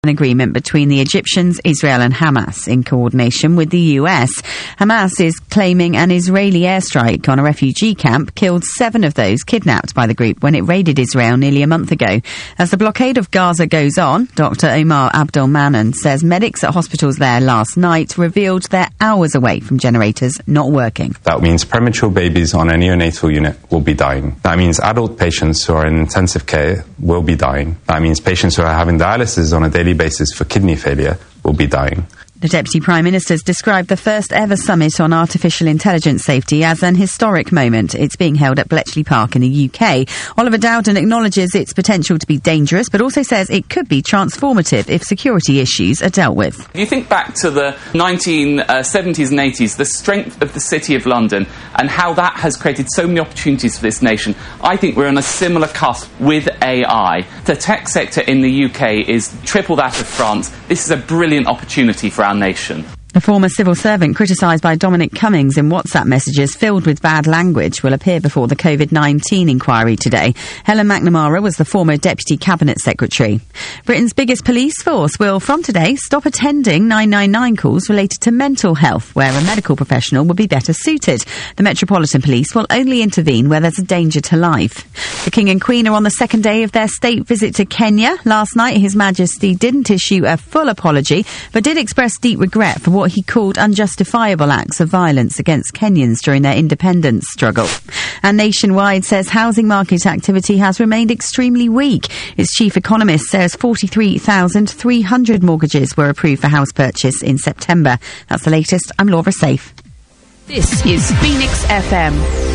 An agreement between the Egyptians, Israel and Hamas in coordination with the US. Hamas is claiming an Israeli airstrike on a refugee camp killed 7 of those kidnapped by the group when it raided Israel nearly a month ago. As the blockade of Gaza goes on, Dr. Omar Abdul-Manan says medics at hospitals there last night revealed they're hours away from generators not working. That means premature babies on a neonatal unit will be dying. That means adult patients who are in intensive care will be dying. That means patients who are having dialysis on a daily basis for kidney failure will be dying. The Deputy Prime Minister has described the first ever summit on artificial intelligence safety as an historic moment. It's being held at Bletchley Park in the UK. Oliver Dowden acknowledges its potential to be dangerous, but also says it could be transformative if security issues are dealt with. If you think back to the 1970s and 80s, the strength of the City of London and how that has created so many opportunities for this nation, I think we're on a similar cusp with AI. The tech sector in the UK is triple that of France. This is a brilliant opportunity for our nation. A former civil servant criticised by Dominic Cummings in WhatsApp messages filled with bad language will appear before the COVID-19 inquiry today. Helen McNamara was the former Deputy Cabinet Secretary. Britain's biggest police force will, from today, stop attending 999 calls related to mental health, where a medical professional will be better suited. The Metropolitan Police will only intervene where there's a danger to life. The King and Queen are on the second day of their state visit to Kenya. Last night, His Majesty didn't issue a full apology, but did express deep regret for what he called unjustifiable acts of violence against Kenyans during their independence struggle. And Nationwide says housing market activity has remained extremely weak. Its chief economist says 43,300 mortgages were approved for house purchase in September. That's the latest. I'm Laura Safe. This is Phoenix FM.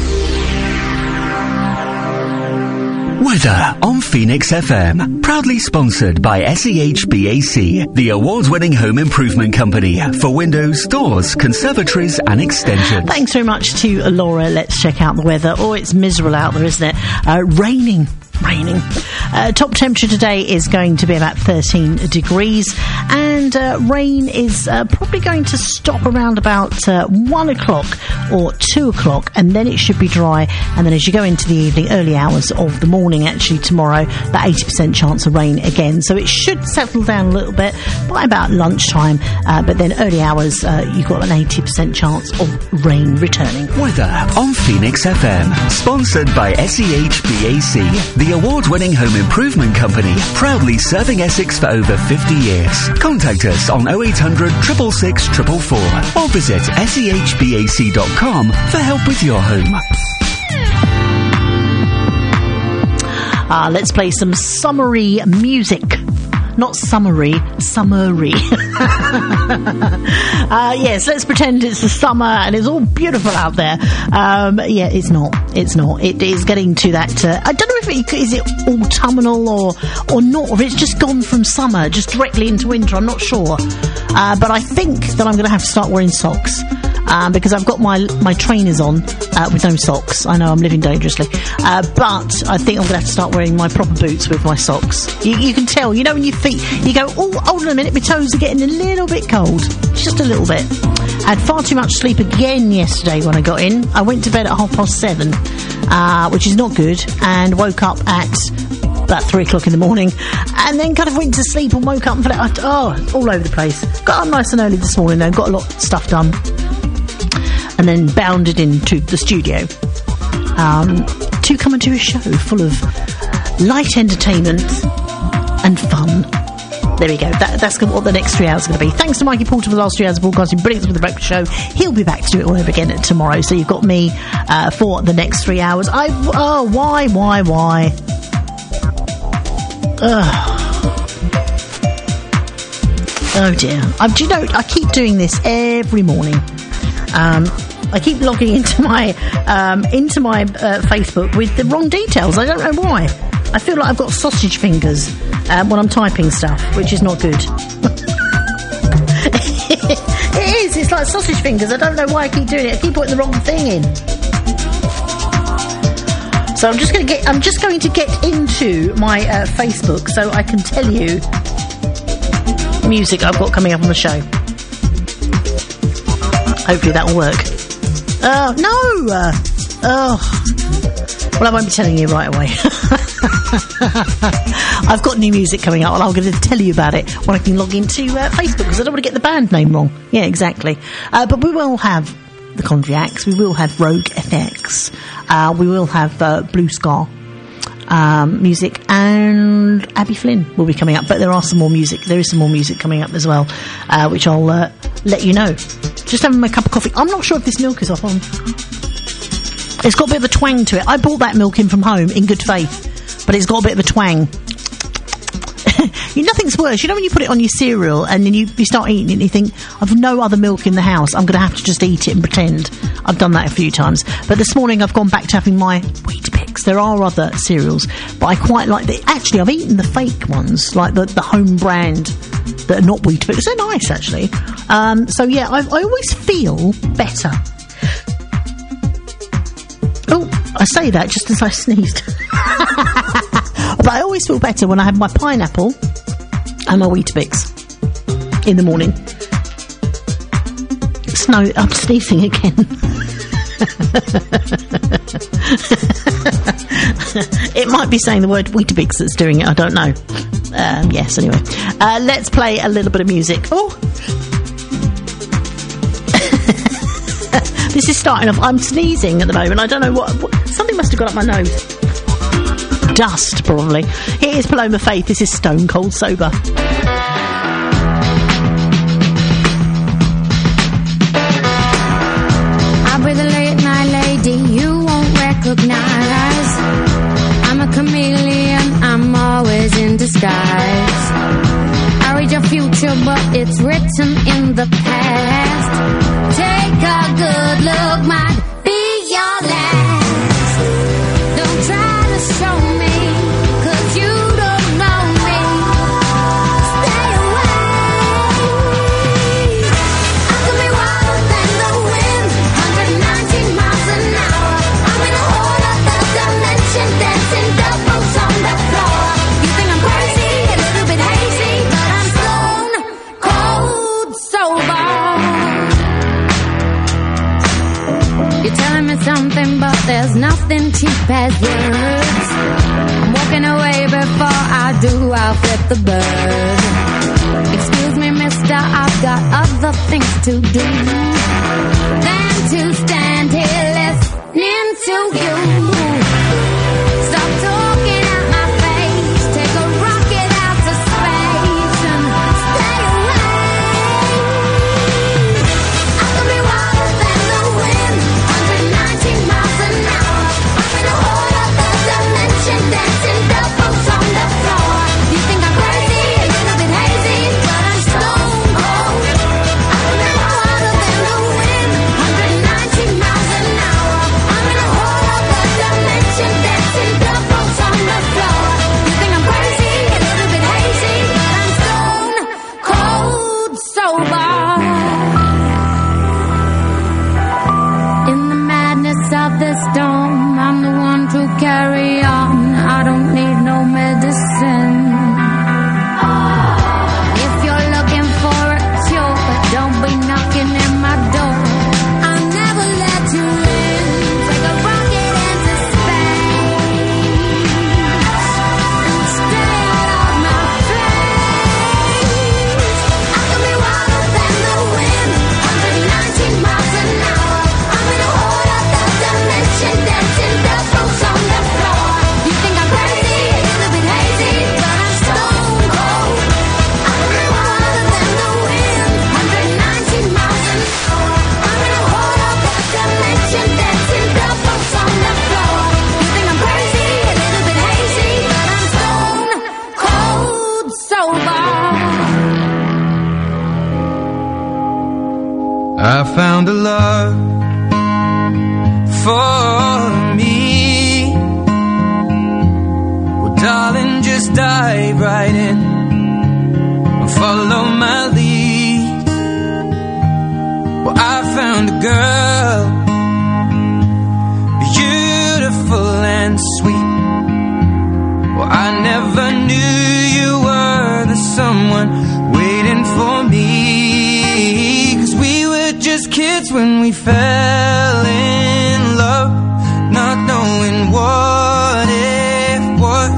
Weather on Phoenix FM. Proudly sponsored by SEHBAC, the award-winning home improvement company for windows, doors, conservatories and extensions. Thanks very much to Laura. Let's check out the weather. Oh, it's miserable out there, isn't it? Raining. Top temperature today is going to be about 13 degrees, and rain is probably going to stop around about 1 o'clock or 2 o'clock, and then it should be dry. And then as you go into the evening, early hours of the morning, actually tomorrow, that 80% chance of rain again. So it should settle down a little bit by about lunchtime, but then early hours, you've got an 80% chance of rain returning. Weather on Phoenix FM, sponsored by SEHBAC, the award-winning home improvement company, proudly serving Essex for over 50 years. Contact us on 0800 666 444 or visit sehbac.com for help with your home. Let's play some summery music. Not summary. Yes, let's pretend it's the summer and it's all beautiful out there. Yeah, it's not. It is getting to that. I don't know if is it autumnal or not, or if it's just gone from summer just directly into winter. I'm not sure. But I think that I'm going to have to start wearing socks. Because I've got my trainers on with no socks. I know I'm living dangerously, but I think I'm going to have to start wearing my proper boots with my socks. You can tell, you know, when your feet, you go, oh, hold on a minute, my toes are getting a little bit cold. Just a little bit. I had far too much sleep again yesterday when I got in. I went to bed at 7:30, which is not good, and woke up at about 3 o'clock in the morning, and then kind of went to sleep and woke up and felt all over the place. Got up nice and early this morning though, got a lot of stuff done. And then bounded into the studio to come and do a show full of light entertainment and fun. There we go. That's what the next 3 hours are going to be. Thanks to Mikey Porter for the last 3 hours of broadcasting. Brilliant with the breakfast show. He'll be back to do it all over again tomorrow. So you've got me for the next 3 hours. Why? Oh dear. Do you know, I keep doing this every morning. I keep logging into my Facebook with the wrong details. I don't know why. I feel like I've got sausage fingers when I'm typing stuff, which is not good. It is. It's like sausage fingers. I don't know why I keep doing it. I keep putting the wrong thing in. So I'm just going to get into my Facebook so I can tell you music I've got coming up on the show. Hopefully that will work. No! Well, I won't be telling you right away. I've got new music coming out, and I'm going to tell you about it when I can log into Facebook, because I don't want to get the band name wrong. Yeah, exactly. But we will have the Condriacs, we will have Rogue FX, we will have Blue Scar music, and Abby Flynn will be coming up. But there is some more music coming up as well, which I'll let you know. Just having my cup of coffee. I'm not sure if this milk is off on. It's got a bit of a twang to it. I bought that milk in from home in good faith, but it's got a bit of a twang. Nothing's worse. You know when you put it on your cereal and then you start eating it and you think, I've no other milk in the house, I'm going to have to just eat it and pretend. I've done that a few times. But this morning I've gone back to having my Weetabix. There are other cereals, but I quite like the... Actually, I've eaten the fake ones, like the home brand that are not Weetabix. They're nice, actually. So yeah, I always feel better. Oh, I say that just as I sneezed. But I always feel better when I have my pineapple and my Weetabix in the morning. I'm sneezing again. It might be saying the word Weetabix that's doing it, I don't know. Yes, anyway. Let's play a little bit of music. Oh! This is starting off. I'm sneezing at the moment. I don't know what something must have got up my nose. Dust, probably. Here is Paloma Faith. This is Stone Cold Sober. I'll be the late night lady you won't recognize. I'm a chameleon, I'm always in disguise. I read your future, but it's written in the past. Take a good look, might be your last. Don't try to show me, 'cause you don't know me. Stay away. I could be wilder than the wind, 119 miles an hour. I'm in a whole other dimension, dancing doubles on the floor. You think I'm crazy, a little bit hazy, but I'm stone cold sober. You're telling me something, but there's nothing cheap as words. I'm walking away before I do, I'll flip the bird. Excuse me, mister, I've got other things to do than to stand here listening to you. Stop talking at my face, take a rocket out to space and stay away. I could be wilder than the wind, 119 miles an hour. I'm in a whole other dimension, dancing doubles on the floor. You think I'm crazy, a little bit hazy, but I'm stone cold. I could be wilder than the wind, 119 miles an hour. I'm in a whole other dimension, dancing doubles on the floor. You think I'm crazy, a little bit hazy, but I'm stone cold sober. In the madness of the storm, I'm the one to carry on. I don't need no medicine. If you're looking for a cure, don't be knocking at my door. I'll never let you in. Take a rocket into space and stay out of my face. I could be wilder than the wind, 119 miles an hour. I'm in a whole other dimension, dancing doubles on the floor. You think I'm crazy, a little bit hazy, but I'm stone cold. I could be wilder than the wind, 119 miles an hour. I'm in a whole other dimension, dancing doubles on the floor. You think I'm crazy, a little bit hazy, but I'm stone cold sober. I found a love for me. Well, darling, just dive right in and follow my lead. Well, I found a girl, beautiful and sweet. Well, I never knew you were the someone waiting for me. 'Cause we were just kids when we fell in love, not knowing what it was.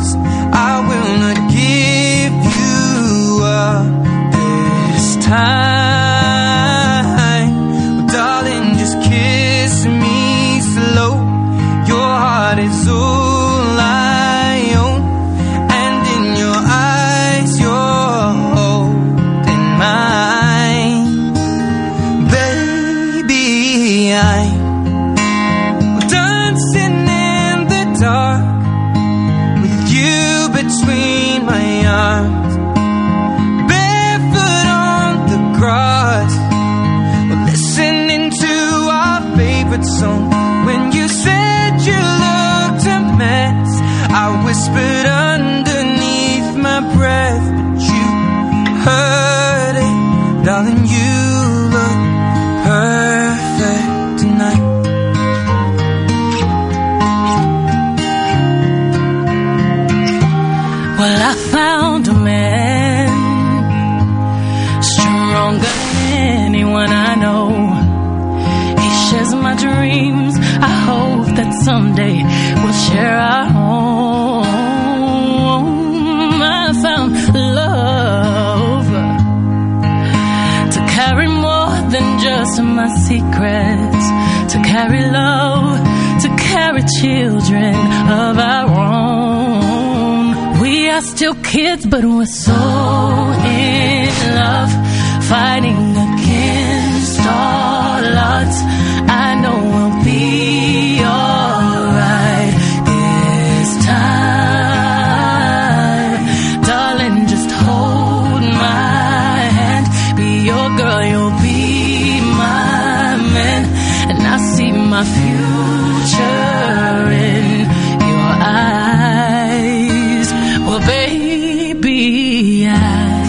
dreams. I hope that someday we'll share our home. I found love to carry more than just my secrets, to carry love, to carry children of our own. We are still kids, but we're so in love, fighting against all odds. I know we'll be alright this time. Darling, just hold my hand. Be your girl, you'll be my man. And I see my future in your eyes. Well, baby, I'm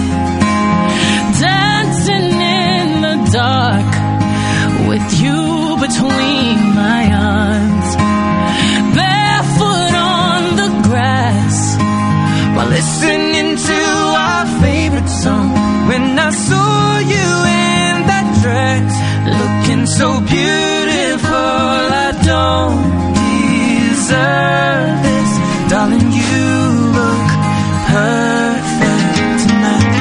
dancing in the dark with you between my arms, barefoot on the grass, while listening to our favorite song. When I saw you in that dress, looking so beautiful, I don't deserve this. Darling, you look perfect tonight.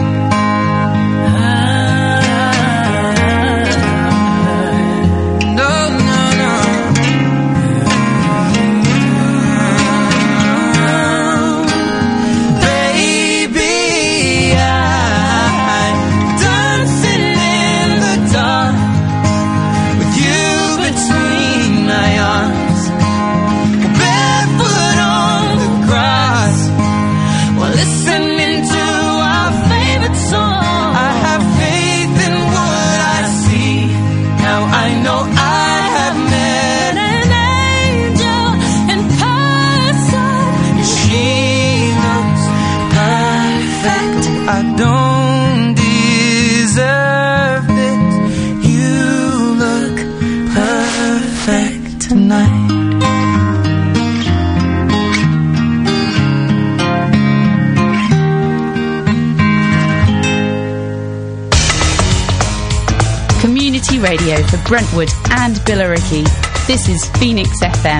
I don't deserve it. You look perfect tonight. Community radio for Brentwood and Billericay. This is Phoenix FM.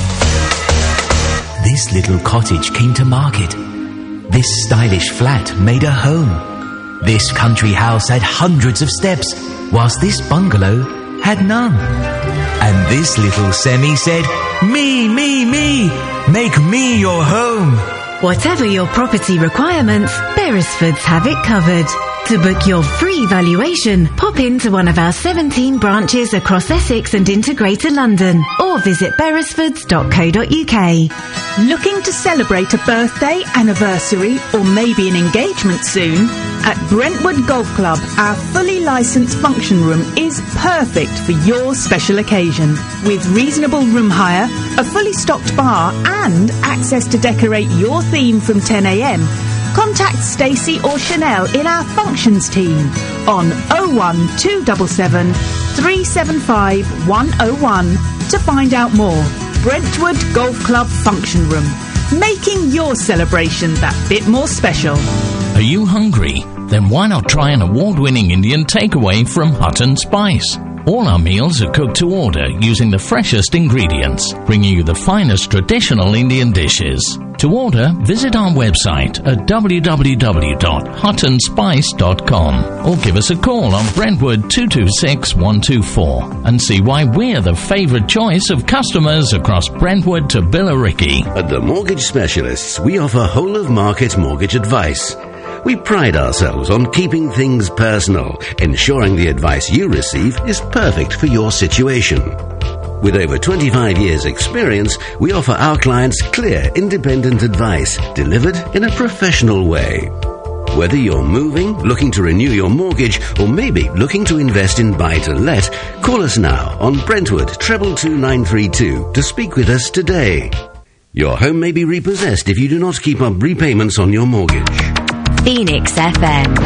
This little cottage came to market. This stylish flat made a home. This country house had hundreds of steps, whilst this bungalow had none. And this little semi said, me, make me your home. Whatever your property requirements, Beresfords have it covered. To book your free valuation, pop into one of our 17 branches across Essex and into Greater London, or visit beresfords.co.uk. Looking to celebrate a birthday, anniversary, or maybe an engagement soon? At Brentwood Golf Club, our fully licensed function room is perfect for your special occasion. With reasonable room hire, a fully stocked bar, and access to decorate your theme from 10 a.m, contact Stacey or Chanel in our functions team on 01277 375 101 to find out more. Brentwood Golf Club Function Room, making your celebration that bit more special. Are you hungry? Then why not try an award-winning Indian takeaway from Hutton Spice? All our meals are cooked to order using the freshest ingredients, bringing you the finest traditional Indian dishes. To order, visit our website at www.huttonspice.com or give us a call on Brentwood 226 124 and see why we're the favourite choice of customers across Brentwood to Billericay. At the Mortgage Specialists, we offer whole-of-market mortgage advice. We pride ourselves on keeping things personal, ensuring the advice you receive is perfect for your situation. With over 25 years' experience, we offer our clients clear, independent advice delivered in a professional way. Whether you're moving, looking to renew your mortgage, or maybe looking to invest in buy-to-let, call us now on Brentwood 222 to speak with us today. Your home may be repossessed if you do not keep up repayments on your mortgage. Phoenix FM.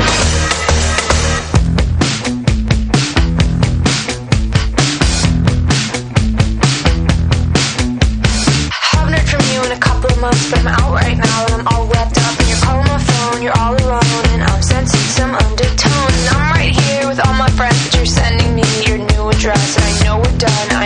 But I'm out right now and I'm all wrapped up. And you're calling my phone, you're all alone, and I'm sensing some undertone. And I'm right here with all my friends, but you're sending me your new address. And I know we're done.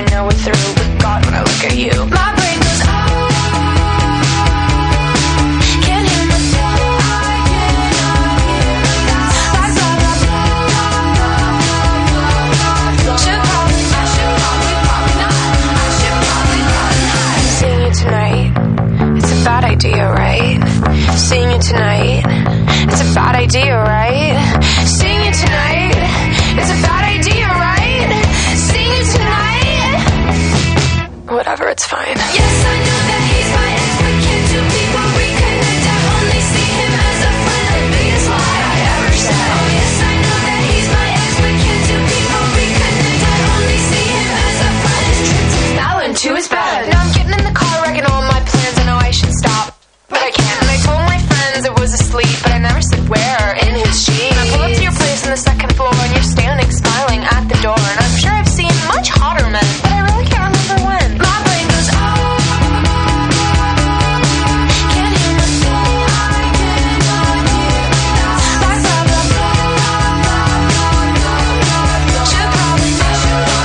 it's fine. Yes, I know that he's my ex, but can't two people reconnect? I only see him as a friend, the biggest lie I ever said. Oh yes, I know that he's my ex, but can't two people reconnect? I only see him as a friend. His trip to Fallon to his bed. Now I'm getting in the car, wrecking all my plans. I know I should stop, but I can't. And I told my friends it was asleep, but I never said where. In his Jeep. And I pull up to your place on the second floor, and you're standing smiling at the door. And I'm sure I've seen much hotter men, but I really can't remember when. My brain goes, oh. Can't hear my soul. I cannot hear. Like blah, blah, blah. Should probably know.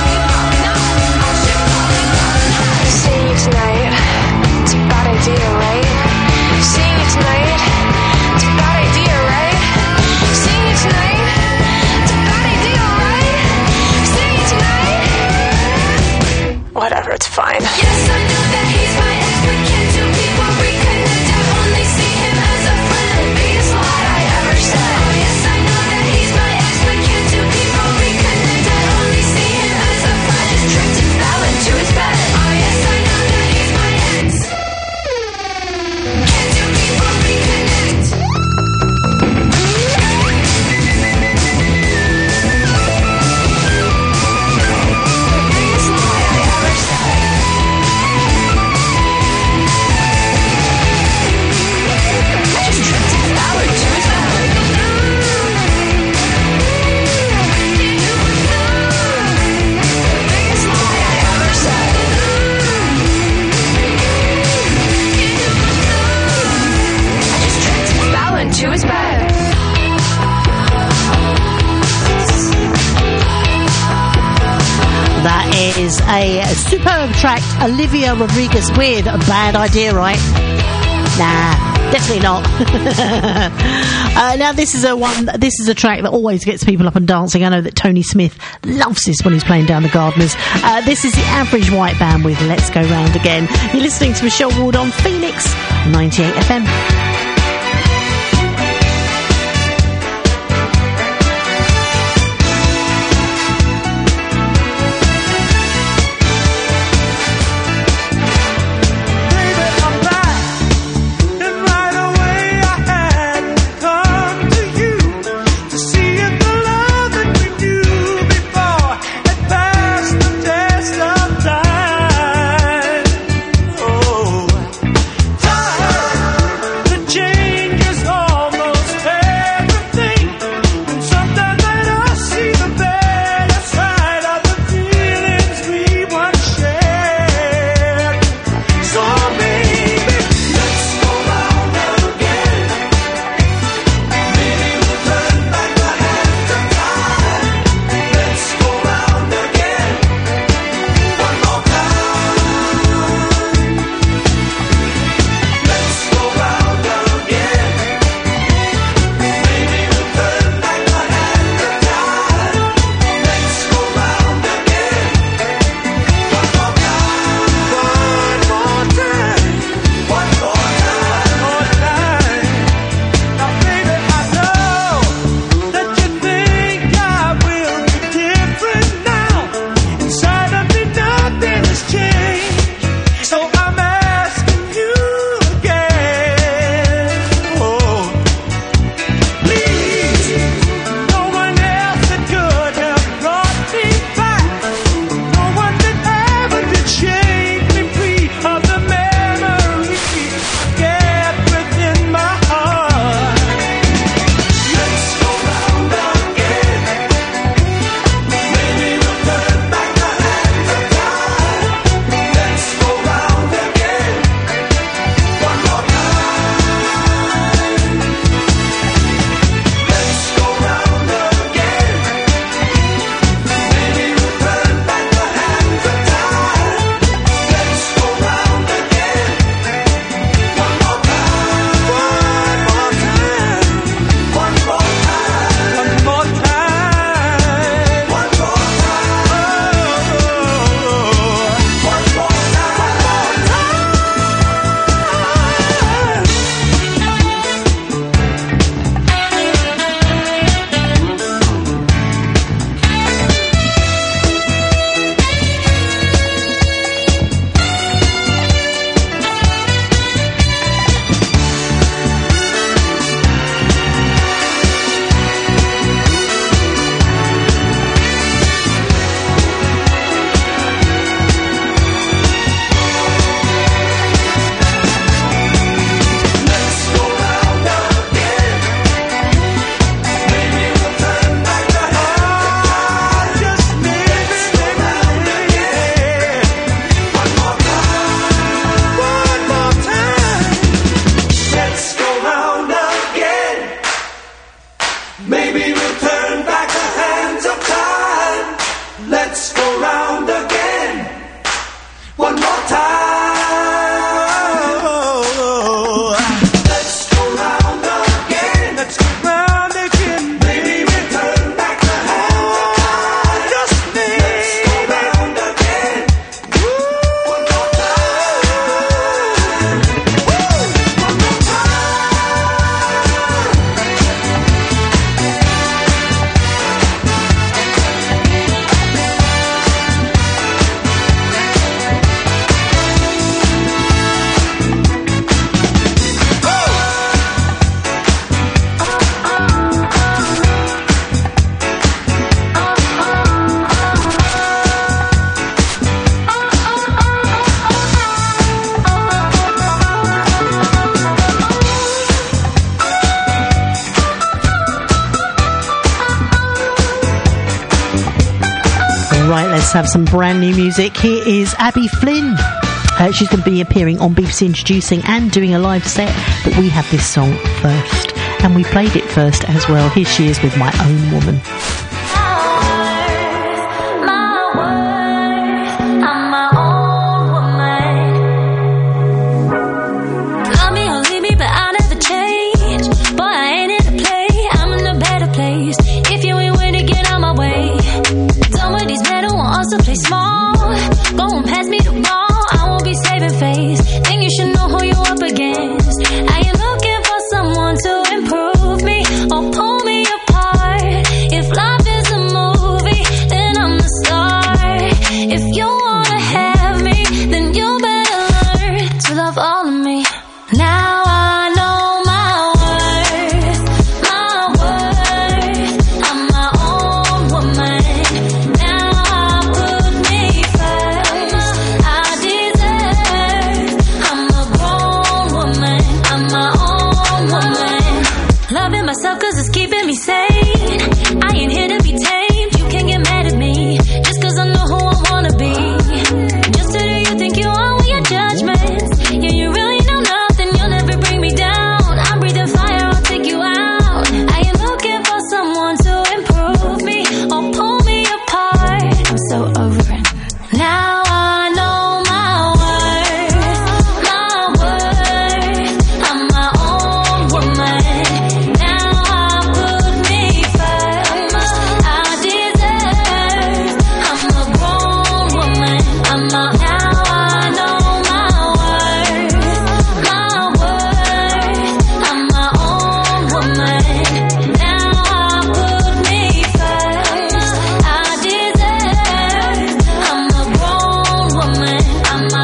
Seeing you tonight, it's a bad idea, right? Seeing you tonight, it's a bad idea, right? Seeing you tonight, it's a bad idea, right? Seeing you tonight. Whatever, it's fine. Yes, I know that he's my ex, but can't two people reconnect? I only see him as a friend, the biggest lie I ever said. Oh yes, I know that he's my ex, but can't two people reconnect? I only see him as a friend. His trip to Fallon to his bed. Oh yes, I know that he's my ex. Can't two people reconnect? Biggest lie I ever said. I just tripped to Fallon to his bed. Biggest lie I ever said. I just tripped to Fallon to his bed. That is a superb track, Olivia Rodriguez with A Bad Idea, right? Nah, definitely not. Now this is a track that always gets people up and dancing. I know that Tony Smith loves this when he's playing Down the Gardeners. This is the Average White Band with Let's Go Round Again. You're listening to Michelle Ward on Phoenix 98 FM. The Maybe we'll turn back the hands of time. Let's go round again. One more time. Let's go round again. Let's go round again. Maybe we'll turn back the hands of time. Just maybe. Let's go round again. One more time. One more Right, let's have some brand new music. Here is Abby Flynn. She's going to be appearing on BBC Introducing and doing a live set, but we have this song first, and we played it first as well. Here she is with My Own Woman. Love me or leave me, but I'll never change. Boy, I ain't in a play, I'm in a better place. If you ain't with it, get out my way. Done with these men who want us to play small. Go and pass me the ball, I won't be saving face. Think you should know who you're up against. Are you looking for someone to improve me or pull me apart? If life is a movie, then I'm the star. If you wanna have me, then you better learn to love all of me. Now I know my worth, my worth. I'm my own woman. Now I put me first. I deserve. I'm a grown woman. I'm my own woman. Loving myself 'cause it's keeping me sane. I ain't here to be tamed. You can't get mad at me just 'cause I know who I wanna be. Just who do you think you are with your judgments? Yeah, you really know nothing. You'll never bring me down. I'm breathing fire. I'll take you out. I am looking for someone to improve me or pull me apart. I'm so over it. Now I know my worth, my worth. I'm my own woman. Now I put me first. I deserve. I'm a grown woman. I'm my. Now I know my worth, my worth. I'm my own woman. Now I put me first. I deserve. I'm a grown woman. I'm my.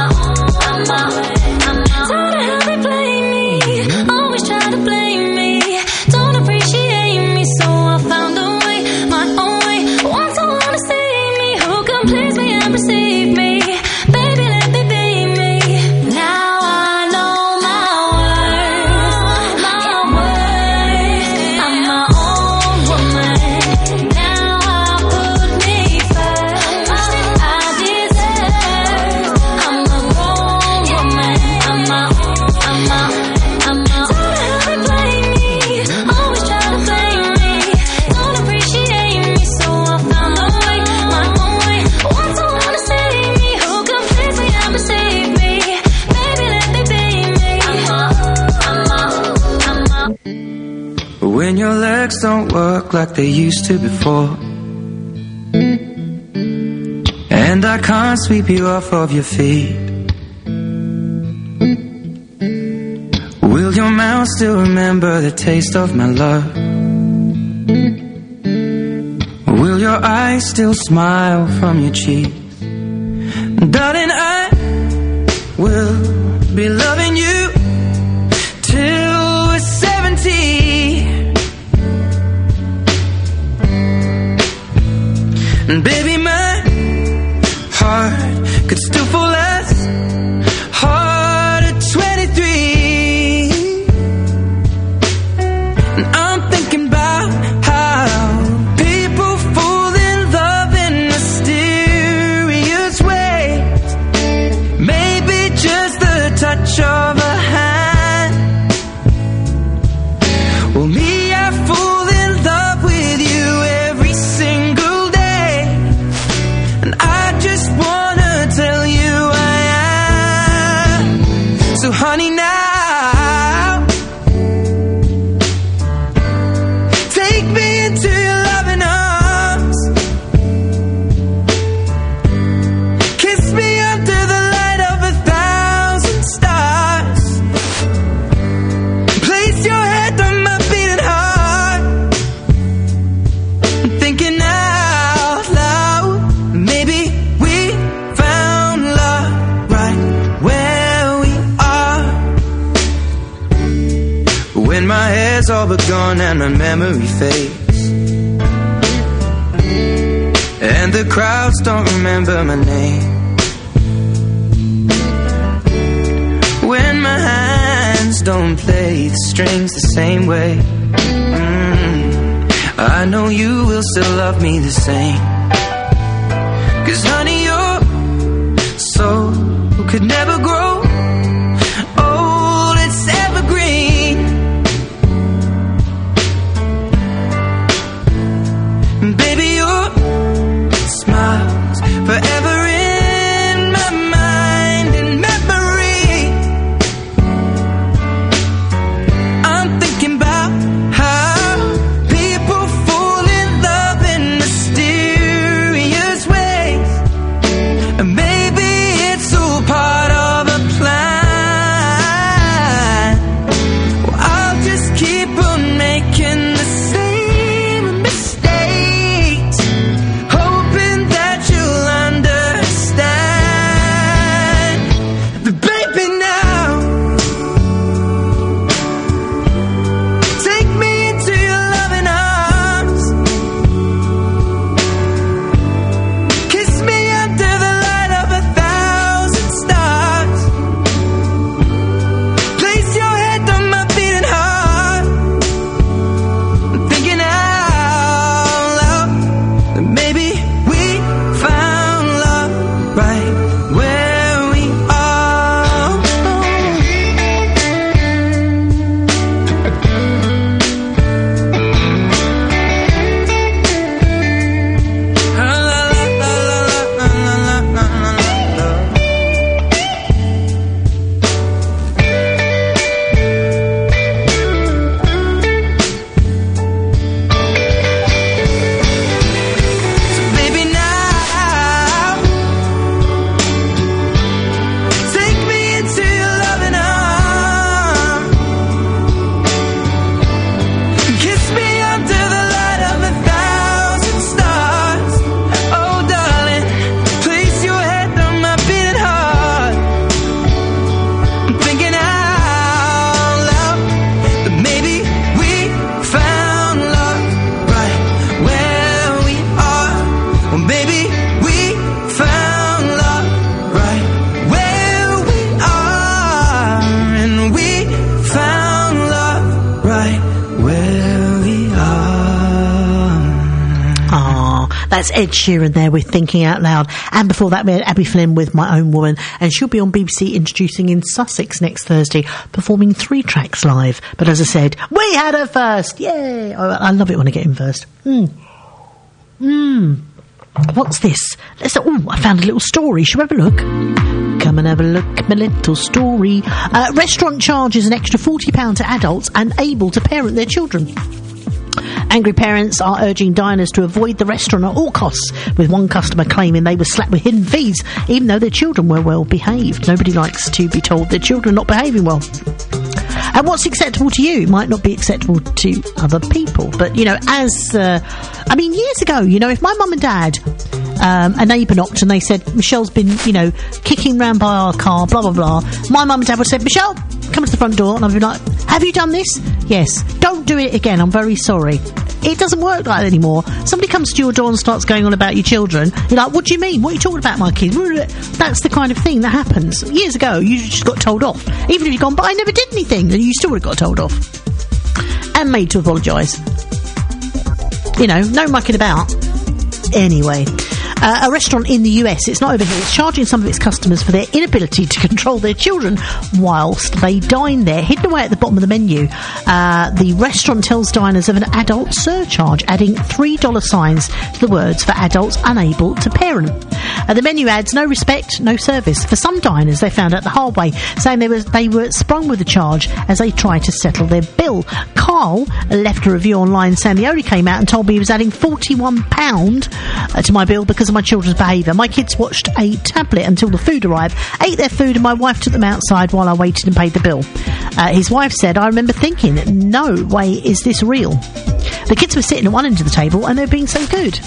Don't ever blame me. Always try to blame me. Don't appreciate me, so I found a way, my own way. Want someone to save me, who can please me and receive me. Baby, let me be me. Now I know my worth, my worth. I'm my own woman. Now I put me first. I deserve. I'm a grown woman. I'm my. Don't ever blame me. Always try to blame me. Don't appreciate me, so I found a way, my own way. Want someone to save me, who can please me and receive me. Baby, let me be me. But when your legs don't work like they used to before, and I can't sweep you off of your feet, will your mouth still remember the taste of my love? Will your eyes still smile from your cheeks? Darling, I will be loving you till we're 70. And baby, my heart could still fall as hard at 23. And I'm thinking about how people fall in love in mysterious ways. Maybe just the touch of a hand. Well, me, I fall in love all but gone and my memory fades, and the crowds don't remember my name. When my hands don't play the strings the same way, I know you will still love me the same. 'Cause honey, your soul could never grow old, it's evergreen. Baby, your smile's forever in my mind and memory. I'm thinking about how people fall in love in mysterious ways, and maybe it's all part of a plan. Well, I'll just keep on making the same mistakes, hoping that you'll understand. But baby, now take me into your loving arms, kiss me under the light of 1,000 stars, place your head on my beating heart. I'm thinking out loud that maybe we found love right where we are. So baby, now take me into your loving arms, kiss me under the light of 1,000 stars. Oh darling, place your head on my beating heart. I'm thinking out loud that maybe we found love right where we are. Well, maybe we found love right where we are, and we found love right where we are. Ah, that's Ed Sheeran there with Thinking Out Loud. And before that, we had Abby Flynn with My Own Woman. And she'll be on BBC Introducing in Sussex next Thursday, performing 3 tracks live. But as I said, we had her first. Yay! I love it when I get in first. What's this? I found a little story. Shall we have a look? Come and have a look at my little story. Restaurant charges an extra £40 to adults unable to parent their children. Angry parents are urging diners to avoid the restaurant at all costs, with one customer claiming they were slapped with hidden fees, even though their children were well behaved. Nobody likes to be told their children are not behaving well. And what's acceptable to you might not be acceptable to other people. But, years ago, if my mum and dad, a neighbour knocked and they said, Michelle's been, kicking round by our car, blah, blah, blah. My mum and dad would say, Michelle, come to the front door. And I'd be like, have you done this? Yes. Don't do it again. I'm very sorry. It doesn't work like that anymore. Somebody comes to your door and starts going on about your children. You're like, what do you mean? What are you talking about, my kids? That's the kind of thing that happens. Years ago, you just got told off. Even if you'd gone, but I never did anything, then you still would have got told off. And made to apologise. No mucking about. Anyway. A restaurant in the US, it's not over here, it's charging some of its customers for their inability to control their children whilst they dine there. Hidden away at the bottom of the menu, the restaurant tells diners of an adult surcharge, adding $3 signs to the words for adults unable to parent. The menu adds no respect, no service. For some diners, they found out the hard way, saying they were sprung with the charge as they tried to settle their bill. Carl left a review online saying the owner came out and told me he was adding £41 to my bill because of my children's behaviour. My kids watched a tablet until the food arrived, ate their food, and my wife took them outside while I waited and paid the bill. His wife said, I remember thinking, no way is this real. The kids were sitting at one end of the table and they were being so good.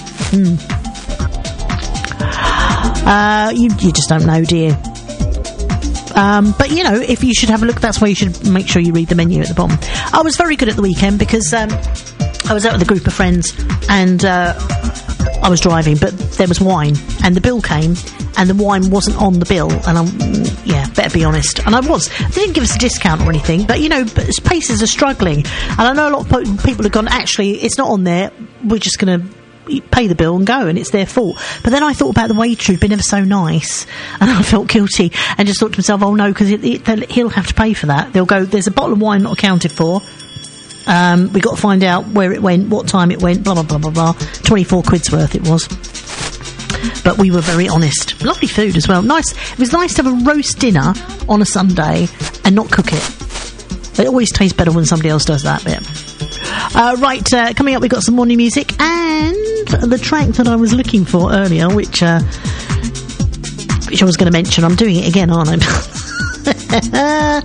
You just don't know, do you? But, you know, if you should have a look, that's why you should make sure you read the menu at the bottom. I was very good at the weekend because I was out with a group of friends and I was driving, but there was wine and the bill came and the wine wasn't on the bill, and better be honest. And they didn't give us a discount or anything, but, you know, places are struggling. And I know a lot of people have gone, actually, it's not on there, we're just going to pay the bill and go, and it's their fault. But then I thought about the waiter who'd been ever so nice, and I felt guilty and just thought to myself, oh no, because he'll have to pay for that. They'll go, there's a bottle of wine not accounted for, we got to find out where it went, what time it went, blah blah blah blah blah. 24 quid's worth it was, but we were very honest. Lovely food as well. Nice. It was nice to have a roast dinner on a Sunday and not cook it. It always tastes better when somebody else does that bit. Coming up, we've got some more new music and the track that I was looking for earlier, which I was going to mention. I'm doing it again, aren't I?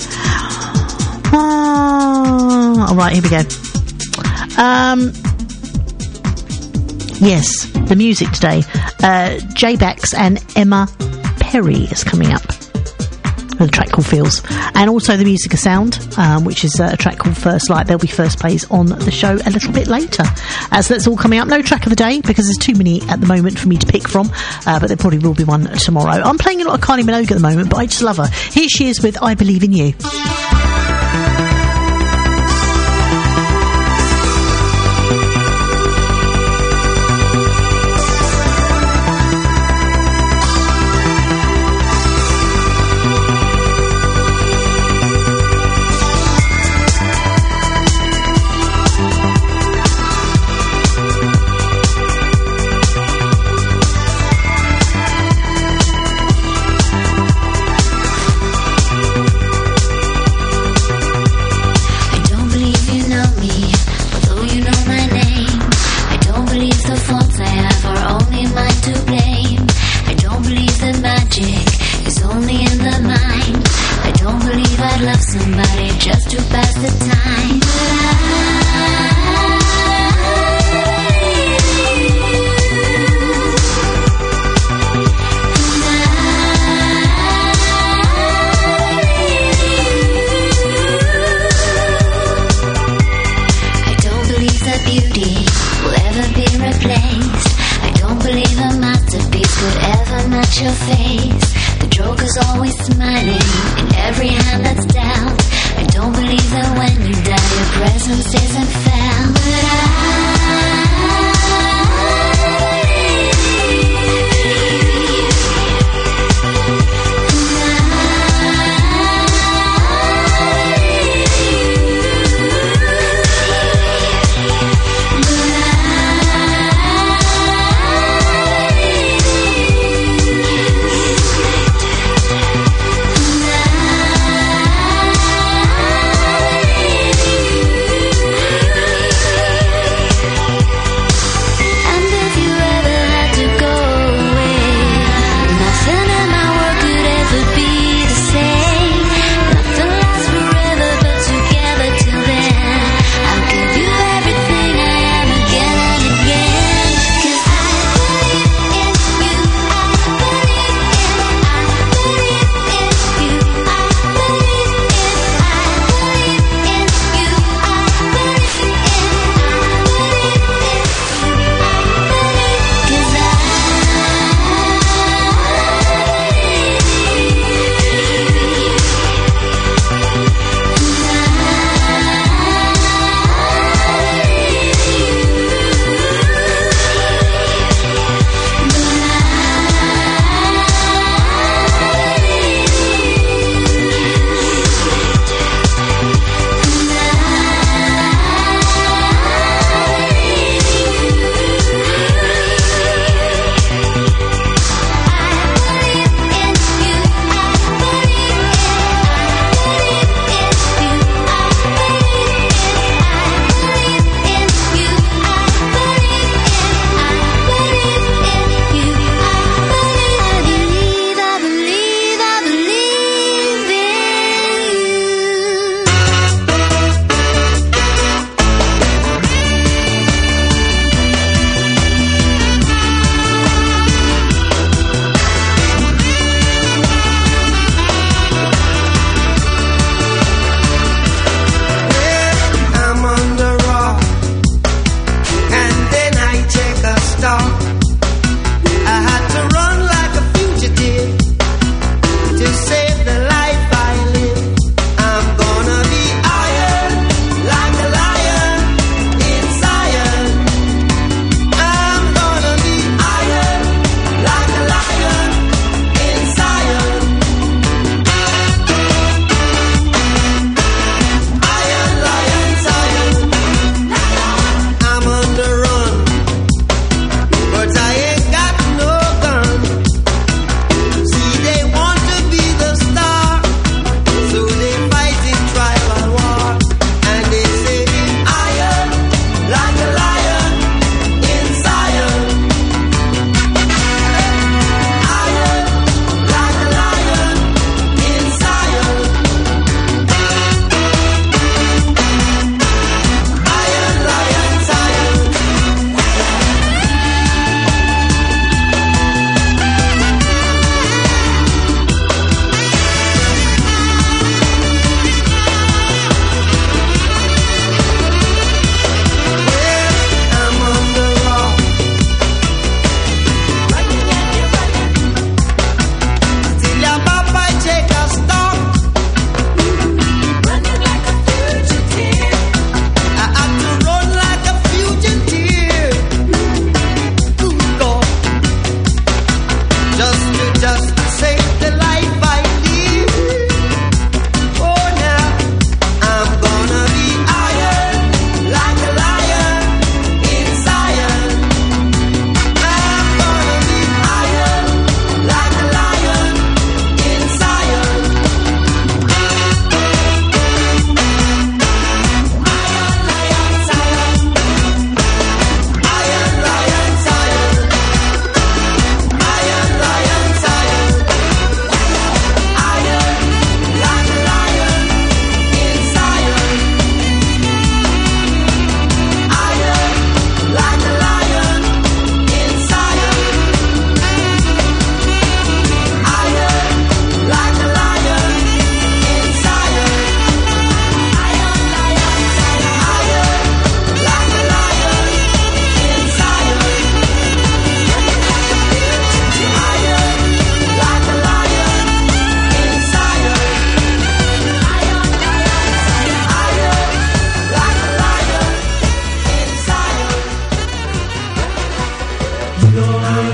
All right, here we go. Yes, the music today. J-Bax and Emma Perry is coming up. A track called Feels. And also the Music of Sound, which is a track called First Light. There'll be first plays on the show a little bit later. So that's all coming up. No track of the day, because there's too many at the moment for me to pick from, but there probably will be one tomorrow. I'm playing a lot of Kylie Minogue at the moment, but I just love her. Here she is with I Believe in You.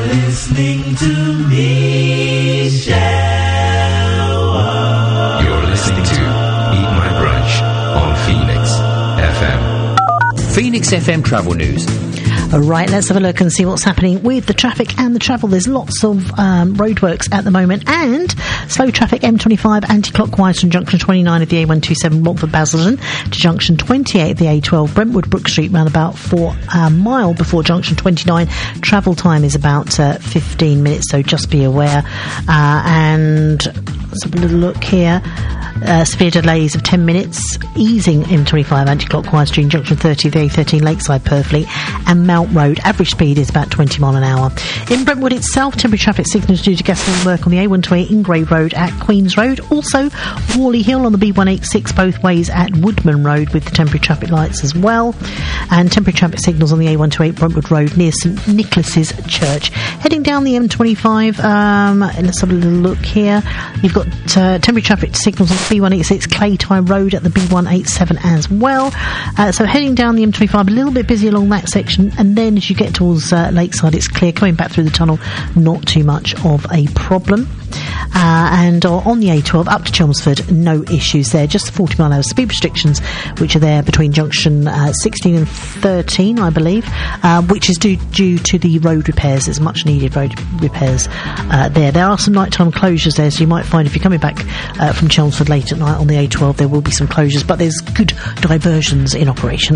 listening to Michelle. You're listening to Eat My Brunch on Phoenix FM. Phoenix FM travel news. All right, let's have a look and see what's happening with the traffic and the travel. There's lots of roadworks at the moment, and slow traffic M25 anti-clockwise from junction 29 of the A127 Romford Basildon to junction 28 of the A12 Brentwood Brook Street, round about 4 mile before junction 29. Travel time is about 15 minutes, so just be aware. And let's have a little look here. Severe delays of 10 minutes, easing M25 anti-clockwise between junction 30 of the A13 Lakeside Purfleet and Mount Road. Average speed is about 20 mile an hour. In Brentwood itself, temporary traffic signals due to gas work on the A128 Ingrave Road at Queens Road. Also, Worley Hill on the B186 both ways at Woodman Road with the temporary traffic lights as well. And temporary traffic signals on the A128 Brentwood Road near St Nicholas's Church. Heading down the M25, let's have a little look here. You've got temporary traffic signals on the B186 Claytye Road at the B187 as well. So heading down the M25, a little bit busy along that section, and then as you get towards Lakeside, it's clear. Coming back through the tunnel, not too much of a problem. And on the A12 up to Chelmsford, no issues there, just the 40 mile an hour speed restrictions which are there between junction 16 and 13, I believe, which is due to the road repairs. There's much needed road repairs there. There are some nighttime closures there, so you might find if you're coming back from Chelmsford late at night on the A12 there will be some closures, but there's good diversions in operation.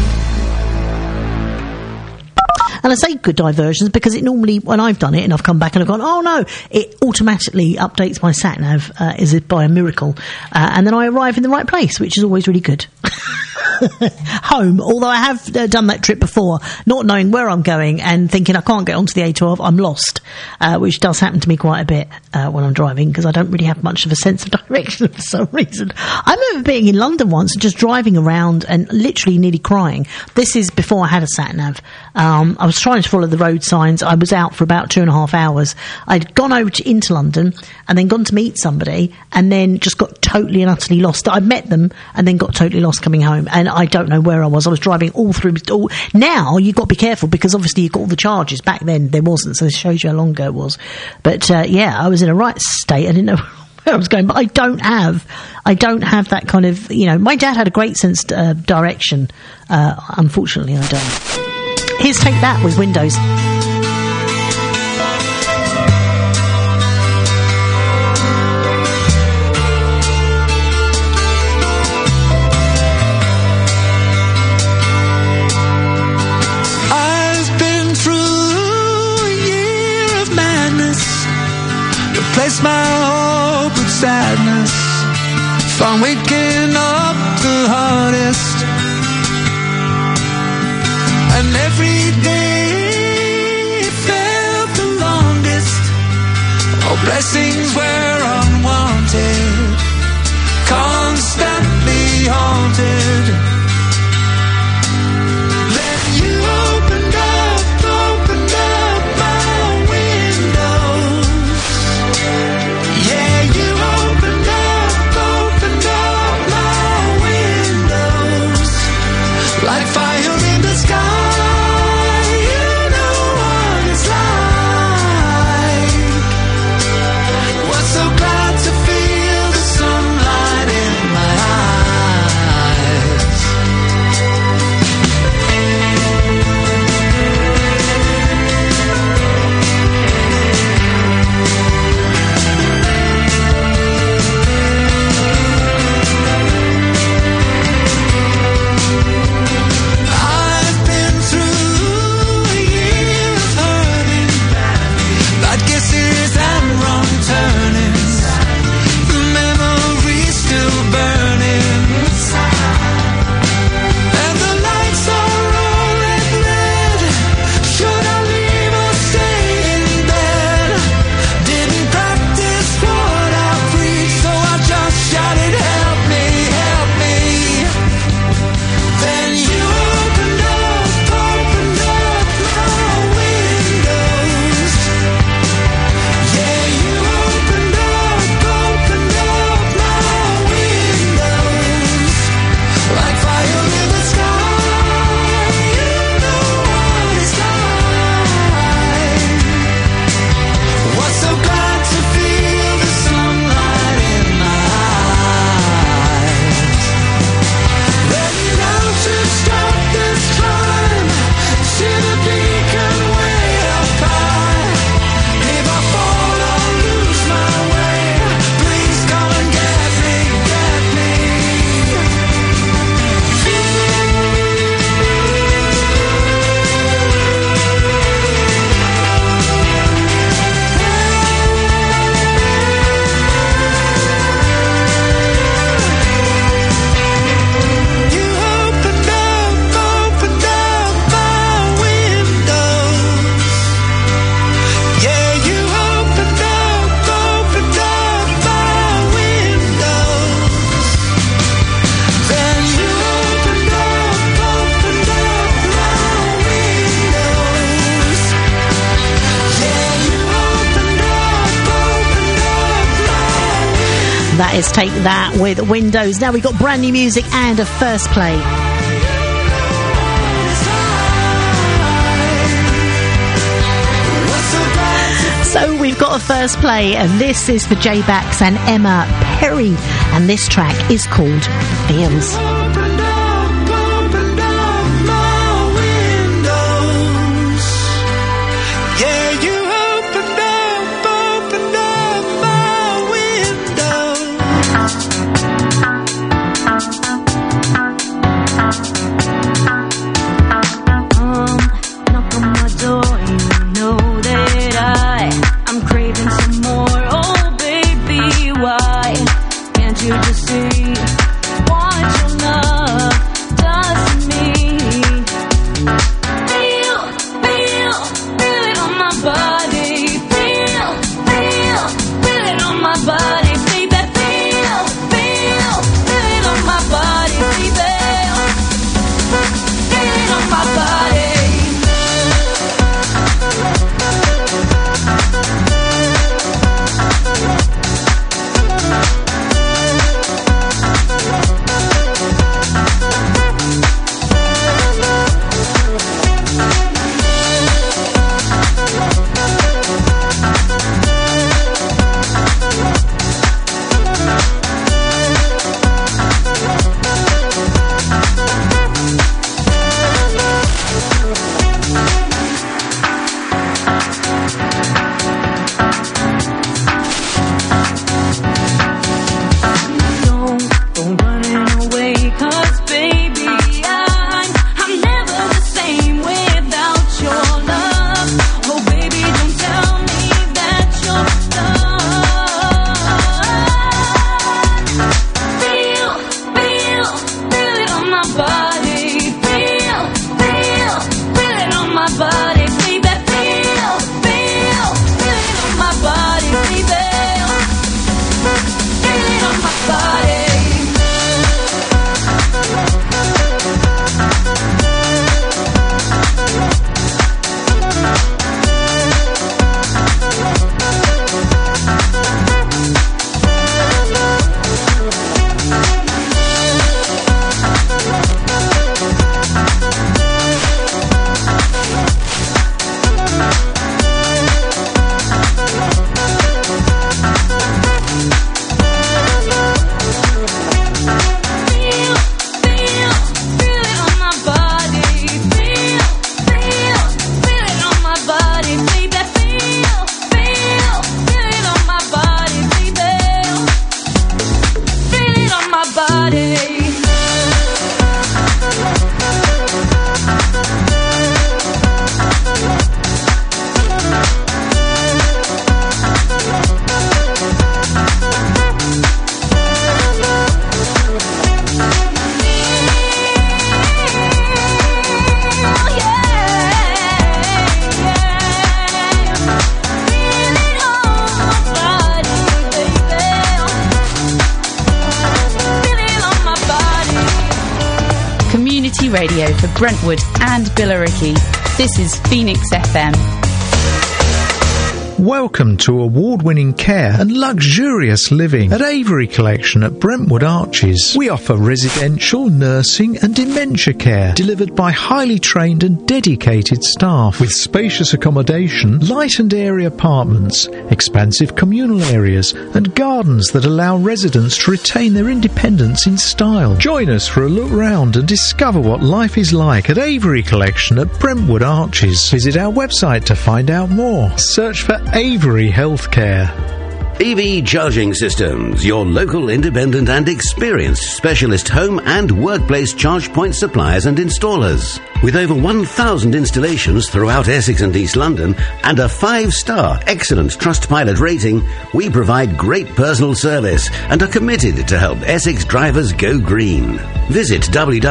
And I say good diversions because it normally, when I've done it and I've come back and I've gone, oh no, it automatically updates my sat-nav as if by a miracle. And then I arrive in the right place, which is always really good. Home, although I have done that trip before, not knowing where I'm going and thinking I can't get onto the A12, I'm lost, which does happen to me quite a bit when I'm driving because I don't really have much of a sense of direction for some reason. I remember being in London once and just driving around and literally nearly crying. This is before I had a sat-nav. I was trying to follow the road signs. I was out for about 2.5 hours. I'd gone over into London and then gone to meet somebody and then just got totally and utterly lost. I'd met them and then got totally lost coming home, and I don't know where I was. I was driving all through. Now you've got to be careful because obviously you've got all the charges. Back then there wasn't, so it shows you how long ago it was. But yeah, I was in a right state. I didn't know where I was going, but I don't have that kind of, my dad had a great sense of direction. Unfortunately, I don't. Here's Take That with Windows. I've been through a year of madness, replaced my hope with sadness, found waking up the hardest. And every day felt the longest. All blessings were unwanted, constantly haunted. Then you opened up my windows. Yeah, you opened up my windows. Like fire in the sky. That is Take That with Windows. Now we've got brand new music and a first play. So we've got a first play, and this is for J-Bax and Emma Perry, and this track is called Feels. You just see what your love does to me. Radio for Brentwood and Billericay. This is Phoenix FM. Welcome to award-winning care and luxurious living at Avery Collection at Brentwood Arches. We offer residential, nursing and dementia care delivered by highly trained and dedicated staff with spacious accommodation, light and airy apartments, expansive communal areas and gardens that allow residents to retain their independence in style. Join us for a look round and discover what life is like at Avery Collection at Brentwood Arches. Visit our website to find out more. Search for Avery Healthcare. EV Charging Systems, your local independent and experienced specialist home and workplace charge point suppliers and installers. With over 1,000 installations throughout Essex and East London and a 5-star excellent Trustpilot rating, we provide great personal service and are committed to help Essex drivers go green. Visit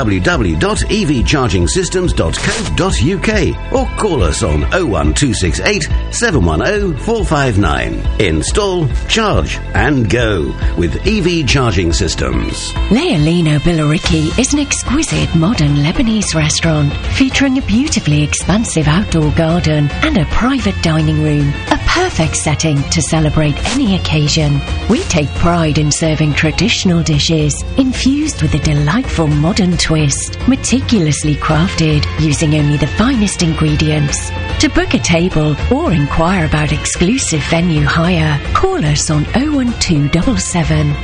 www.evchargingsystems.co.uk or call us on 01268 710 459. Install, charge and go with EV Charging Systems. Leolino Billericay is an exquisite modern Lebanese restaurant featuring a beautifully expansive outdoor garden and a private dining room, a perfect setting to celebrate any occasion. We take pride in serving traditional dishes infused with a delightful modern twist, meticulously crafted using only the finest ingredients. To book a table or inquire about exclusive venue hire, call us on 01277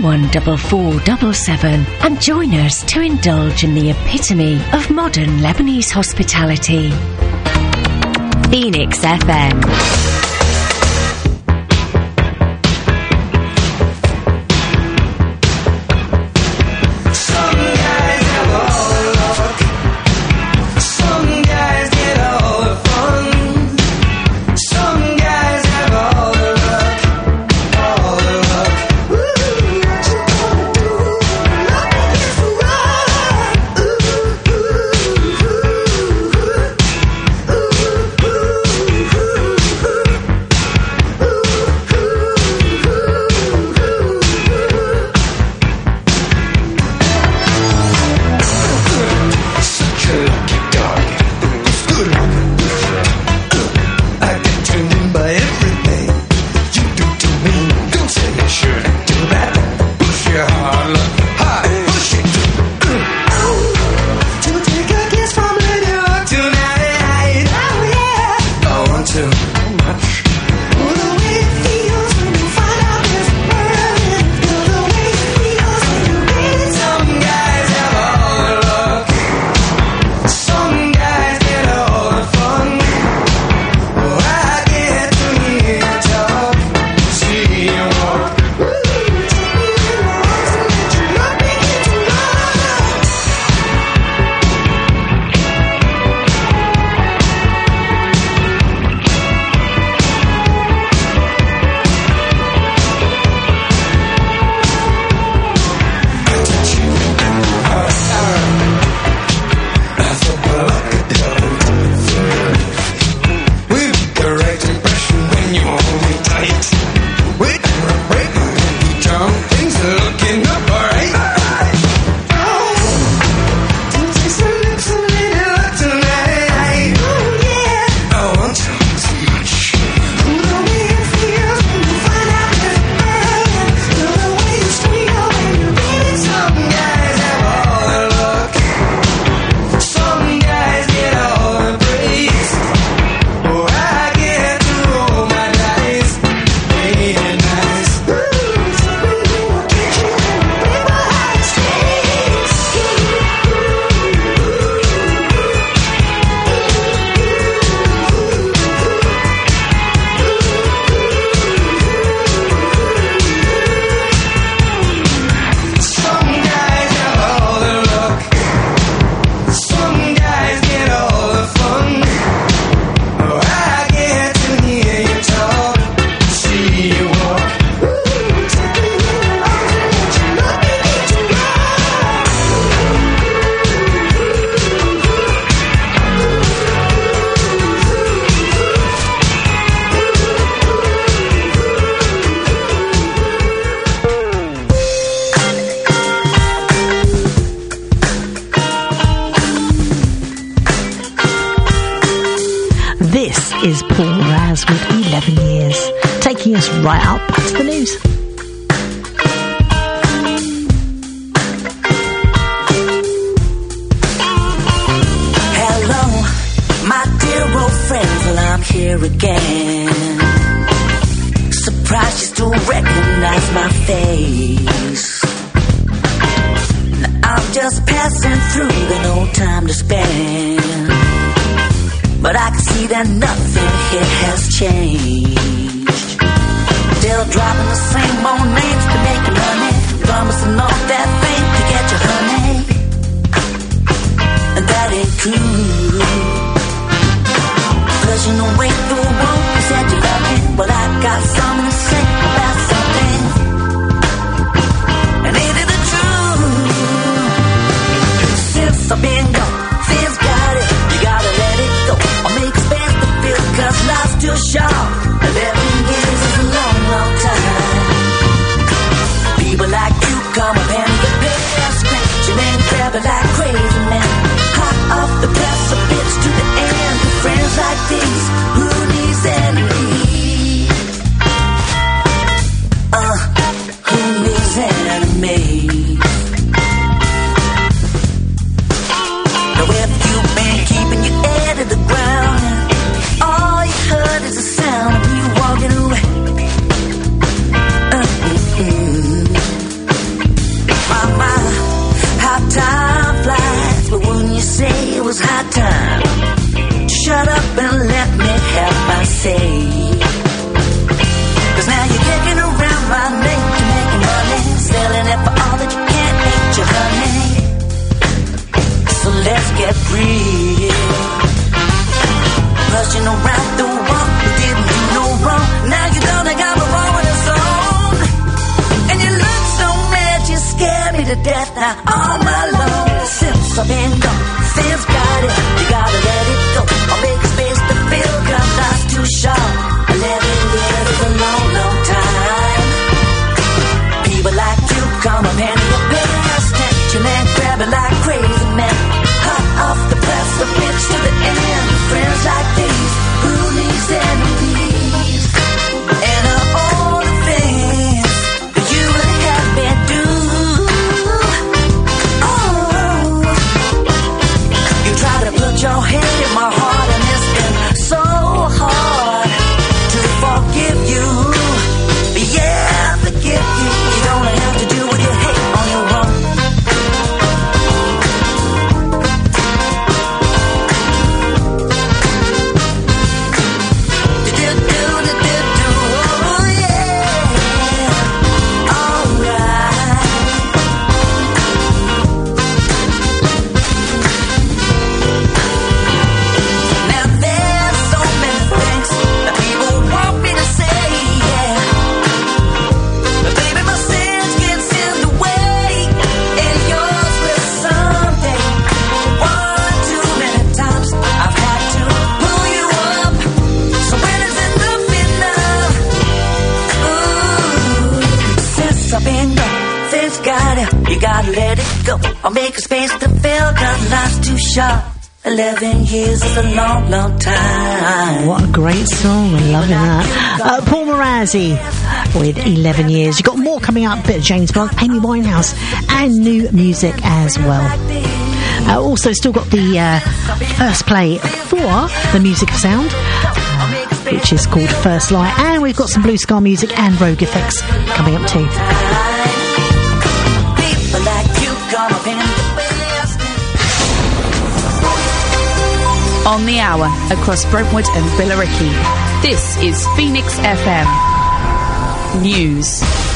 714477 and join us to indulge in the epitome of modern Lebanese hospitality. Phoenix FM. Is Paul Raz with 11 years, taking us right up to the news. Hello, my dear old friends, well I'm here again. Surprised you still recognize my face. Now I'm just passing through, got no time to spend. But I can see that nothing here has changed. Still dropping the same old names to make you money, promising all that fame to get you honey. And that ain't true. Pushing away the world, you said you love me, but I got something to say about something. And ain't it the truth? Since I've been gone, things got it, you gotta let it go. Or make space to feel, cause life's too short. 11 years is a long, long time. People like you come up and get paid, scratching and grabbing like crazy men. Hot off the precipice to the end. With friends like these, who needs enemies? say. 'Cause now you're kicking around my name to making money, selling it for all that you can't eat your honey. So let's get real. Rushing around the one who didn't do no wrong. Now you don't think I'm a woman of song. And you look so mad, you scare me to death now all my long. Since I've been gone, since got it, you gotta let it go. I'll make space to fill, 'cause life's too short. 11 years is a long, long time. People like you come up and you pay attention and grab it like crazy men. Hot off the press, the pitch to the end. Friends like these, who needs enemies? And all the things that you would have me do. Oh, you try to put your head in my heart, and it's been so hard to forgive you. But yeah, forgive you. You don't have to do what you hate on your own. You gotta let it go, or make a space to fill, 'cause life's too short. 11 years is a long, long time. What a great song. I'm loving that. Paul Morazzi with 11 years. You've got more coming up. Bit of James Blunt, Amy Winehouse, and new music as well. Also still got the first play for the Music of Sound, which is called First Light. And we've got some Blue Scar music and Rogue Effects coming up too. On the hour, across Brentwood and Billericay, this is Phoenix FM News.